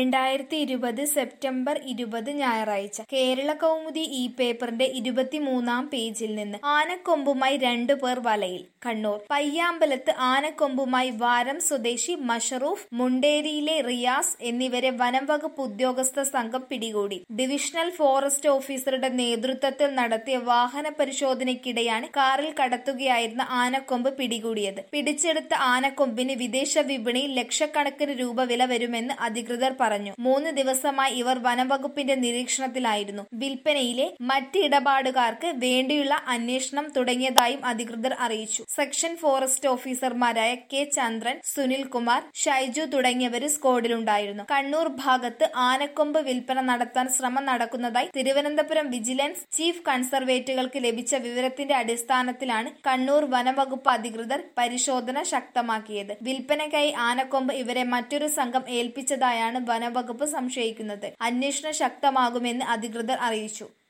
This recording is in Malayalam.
2020 സെപ്റ്റംബർ 20 ഞായറാഴ്ച കേരള കൗമുദി ഈ പേപ്പറിന്റെ 23-ാം പേജിൽ നിന്ന് ആനക്കൊമ്പുമായി 2 പേർ വലയിൽ. കണ്ണൂർ പയ്യാമ്പലത്ത് ആനക്കൊമ്പുമായി വാരം സ്വദേശി മഷറൂഫ്, മുണ്ടേരിയിലെ റിയാസ് എന്നിവരെ വനംവകുപ്പ് ഉദ്യോഗസ്ഥ സംഘം പിടികൂടി. ഡിവിഷണൽ ഫോറസ്റ്റ് ഓഫീസറുടെ നേതൃത്വത്തിൽ നടത്തിയ വാഹന പരിശോധനയ്ക്കിടെയാണ് കാറിൽ കടത്തുകയായിരുന്ന ആനക്കൊമ്പ് പിടികൂടിയത്. പിടിച്ചെടുത്ത ആനക്കൊമ്പിന് വിദേശ വിപണിയിൽ ലക്ഷക്കണക്കിന് രൂപ വില വരുമെന്ന് അധികൃതർ പറഞ്ഞു. 3 ദിവസമായി ഇവർ വനംവകുപ്പിന്റെ നിരീക്ഷണത്തിലായിരുന്നു. വിൽപ്പനയിലെ മറ്റ് ഇടപാടുകാർക്ക് വേണ്ടിയുള്ള അന്വേഷണം തുടങ്ങിയതായും അധികൃതർ അറിയിച്ചു. സെക്ഷൻ ഫോറസ്റ്റ് ഓഫീസർമാരായ കെ ചന്ദ്രൻ, സുനിൽകുമാർ, ഷൈജു തുടങ്ങിയവർ സ്ക്വാഡിലുണ്ടായിരുന്നു. കണ്ണൂർ ഭാഗത്ത് ആനക്കൊമ്പ് വിൽപ്പന നടത്താൻ ശ്രമം നടക്കുന്നതായി തിരുവനന്തപുരം വിജിലൻസ് ചീഫ് കൺസർവേറ്ററുകൾക്ക് ലഭിച്ച വിവരത്തിന്റെ അടിസ്ഥാനത്തിലാണ് കണ്ണൂർ വനംവകുപ്പ് അധികൃതർ പരിശോധന ശക്തമാക്കിയത്. വിൽപ്പനയ്ക്കായി ആനക്കൊമ്പ് ഇവരെ മറ്റൊരു സംഘം ഏൽപ്പിച്ചതായാണ് വനംവകുപ്പ് സംശയിക്കുന്നത്. അന്വേഷണം ശക്തമാകുമെന്ന് അധികൃതർ അറിയിച്ചു.